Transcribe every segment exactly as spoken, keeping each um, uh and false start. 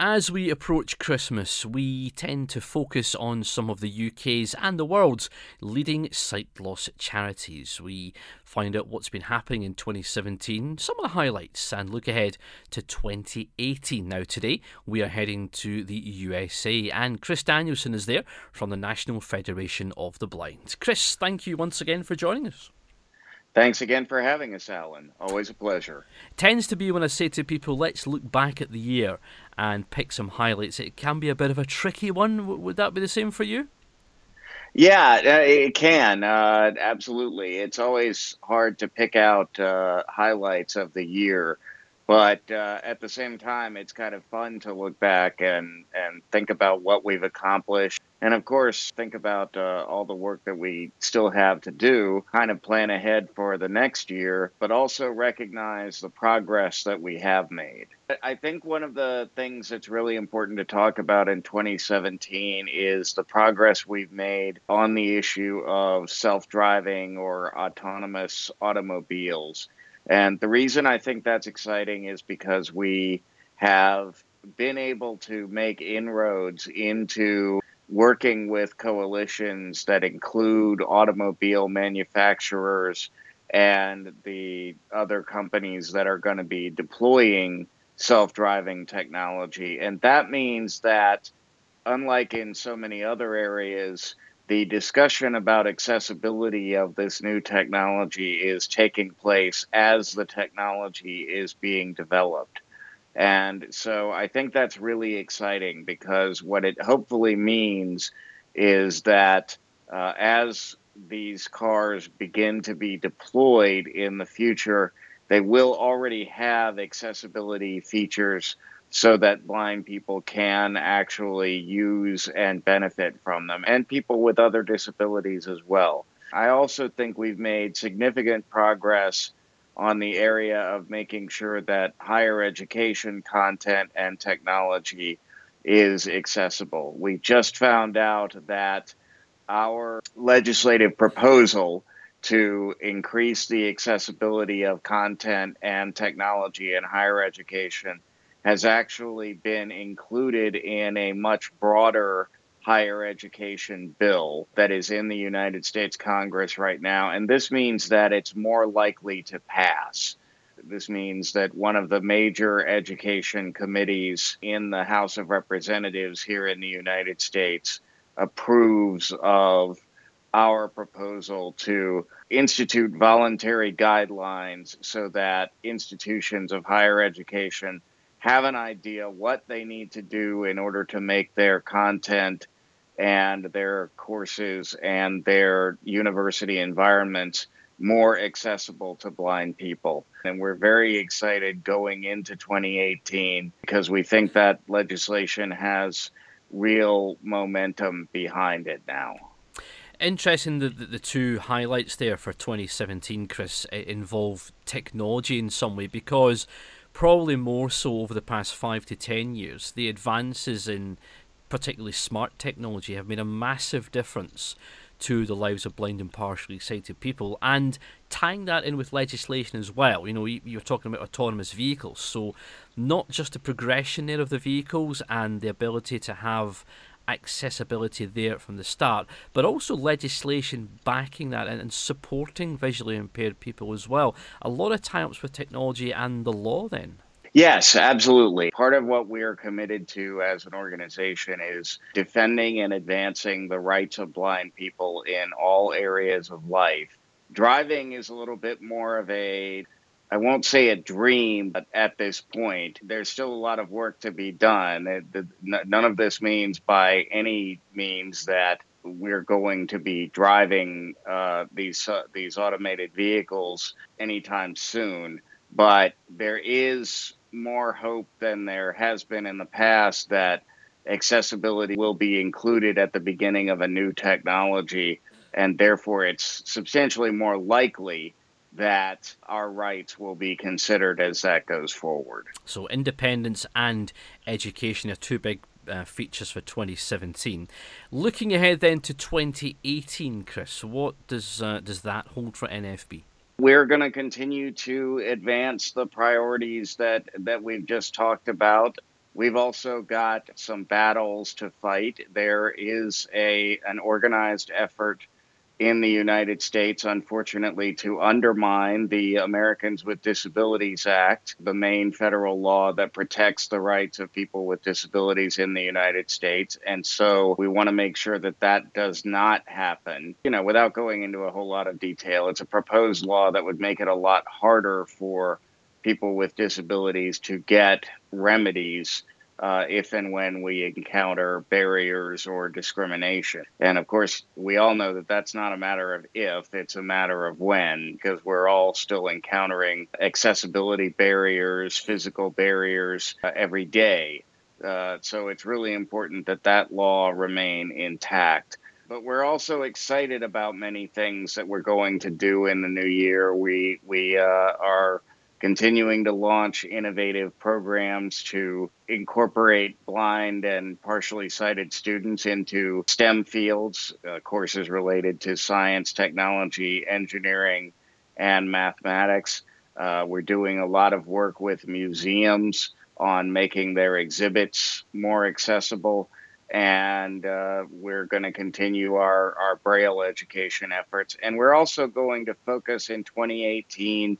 As we approach Christmas, we tend to focus on some of the U K's and the world's leading sight loss charities. We find out what's been happening in twenty seventeen, some of the highlights, and look ahead to twenty eighteen. Now today, we are heading to the U S A, and Chris Danielson is there from the National Federation of the Blind. Chris, thank you once again for joining us. Thanks again for having us, Alan. Always a pleasure. Tends to be when I say to people, let's look back at the year and pick some highlights. It can be a bit of a tricky one. Would that be the same for you? Yeah, it can. Uh, absolutely. It's always hard to pick out uh, highlights of the year. But uh, at the same time, it's kind of fun to look back and, and think about what we've accomplished. And of course, think about uh, all the work that we still have to do, kind of plan ahead for the next year, but also recognize the progress that we have made. I think one of the things that's really important to talk about in twenty seventeen is the progress we've made on the issue of self-driving or autonomous automobiles. And the reason I think that's exciting is because we have been able to make inroads into working with coalitions that include automobile manufacturers and the other companies that are going to be deploying self-driving technology. And that means that, unlike in so many other areas, the discussion about accessibility of this new technology is taking place as the technology is being developed. And so I think that's really exciting because what it hopefully means is that uh, as these cars begin to be deployed in the future, they will already have accessibility features so that blind people can actually use and benefit from them, and people with other disabilities as well. I also think we've made significant progress on the area of making sure that higher education content and technology is accessible. We just found out that our legislative proposal to increase the accessibility of content and technology in higher education has actually been included in a much broader higher education bill that is in the United States Congress right now. And this means that it's more likely to pass. This means that one of the major education committees in the House of Representatives here in the United States approves of our proposal to institute voluntary guidelines so that institutions of higher education have an idea what they need to do in order to make their content and their courses and their university environments more accessible to blind people. And we're very excited going into twenty eighteen because we think that legislation has real momentum behind it now. Interesting that the, the two highlights there for twenty seventeen, Chris, involve technology in some way, because probably more so over the past five to ten years, the advances in particularly smart technology have made a massive difference to the lives of blind and partially sighted people. And tying that in with legislation as well, you know, you're talking about autonomous vehicles, so not just the progression there of the vehicles and the ability to have accessibility there from the start, but also legislation backing that and, and supporting visually impaired people as well. A lot of tie-ups with technology and the law then. Yes, absolutely. Part of what we are committed to as an organization is defending and advancing the rights of blind people in all areas of life. Driving is a little bit more of a, I won't say a dream, but at this point, there's still a lot of work to be done. None of this means by any means that we're going to be driving uh, these uh, these automated vehicles anytime soon. But there is more hope than there has been in the past that accessibility will be included at the beginning of a new technology, and therefore it's substantially more likely that our rights will be considered as that goes forward. So independence and education are two big uh, features for twenty seventeen. Looking ahead then to twenty eighteen, Chris, what does uh, does that hold for N F B? We're going to continue to advance the priorities that, that we've just talked about. We've also got some battles to fight. There is a an organized effort in the United States, unfortunately, to undermine the Americans with Disabilities Act, the main federal law that protects the rights of people with disabilities in the United States. And so we want to make sure that that does not happen. You know, without going into a whole lot of detail, it's a proposed law that would make it a lot harder for people with disabilities to get remedies uh, if and when we encounter barriers or discrimination. And of course, we all know that that's not a matter of if, it's a matter of when, because we're all still encountering accessibility barriers, physical barriers uh, every day. Uh, so it's really important that that law remain intact. But we're also excited about many things that we're going to do in the new year. We we uh, are continuing to launch innovative programs to incorporate blind and partially sighted students into STEM fields, uh, courses related to science, technology, engineering, and mathematics. Uh, we're doing a lot of work with museums on making their exhibits more accessible. And uh, we're going to continue our, our Braille education efforts. And we're also going to focus in twenty eighteen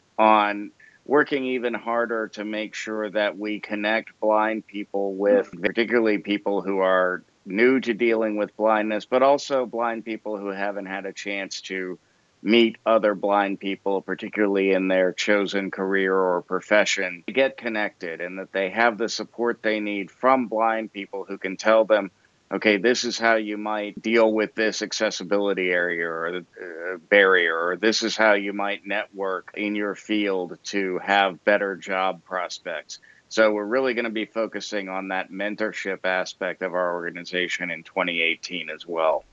on working even harder to make sure that we connect blind people with, particularly people who are new to dealing with blindness, but also blind people who haven't had a chance to meet other blind people, particularly in their chosen career or profession, to get connected, and that they have the support they need from blind people who can tell them, okay, this is how you might deal with this accessibility area or uh, barrier, or this is how you might network in your field to have better job prospects. So we're really going to be focusing on that mentorship aspect of our organization in twenty eighteen as well.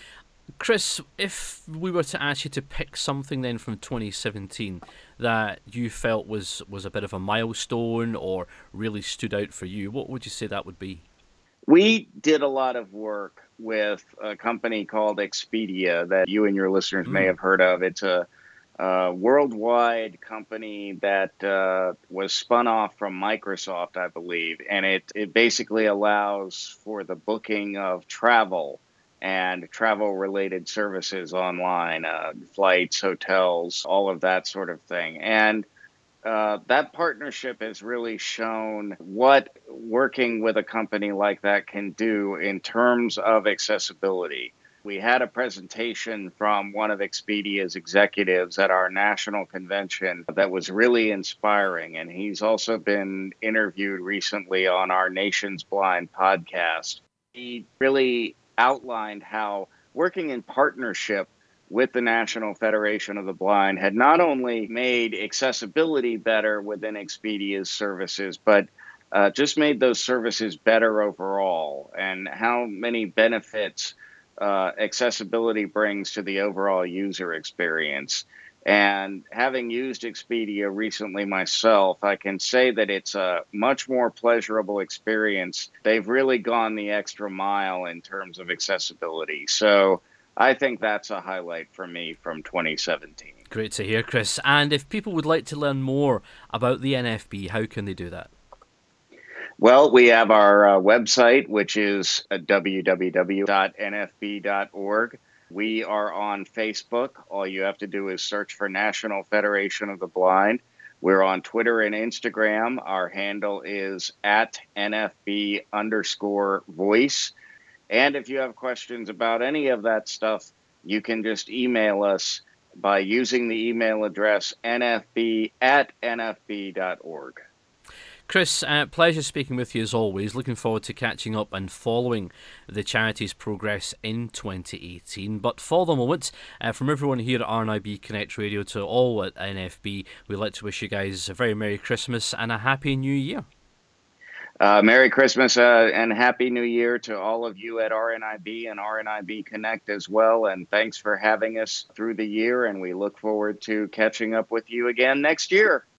Chris, if we were to ask you to pick something then from twenty seventeen that you felt was, was a bit of a milestone or really stood out for you, what would you say that would be? We did a lot of work with a company called Expedia that you and your listeners may Mm. have heard of. It's a, a worldwide company that uh, was spun off from Microsoft, I believe, and it, it basically allows for the booking of travel and travel-related services online, uh, flights, hotels, all of that sort of thing. And uh, that partnership has really shown what working with a company like that can do in terms of accessibility. We had a presentation from one of Expedia's executives at our national convention that was really inspiring, and he's also been interviewed recently on our Nation's Blind podcast. He really outlined how working in partnership with the National Federation of the Blind had not only made accessibility better within Expedia's services, but uh, just made those services better overall, and how many benefits uh, accessibility brings to the overall user experience. And having used Expedia recently myself, I can say that it's a much more pleasurable experience. They've really gone the extra mile in terms of accessibility. So I think that's a highlight for me from twenty seventeen. Great to hear, Chris. And if people would like to learn more about the N F B, how can they do that? Well, we have our uh, website, which is w w w dot n f b dot org. We are on Facebook. All you have to do is search for National Federation of the Blind. We're on Twitter and Instagram. Our handle is at N F B underscore voice. And if you have questions about any of that stuff, you can just email us by using the email address n f b at n f b dot org. Chris, uh, pleasure speaking with you as always. Looking forward to catching up and following the charity's progress in twenty eighteen. But for the moment, uh, from everyone here at R N I B Connect Radio to all at N F B, we'd like to wish you guys a very Merry Christmas and a Happy New Year. Uh, Merry Christmas uh, and Happy New Year to all of you at R N I B and R N I B Connect as well. And thanks for having us through the year. And we look forward to catching up with you again next year.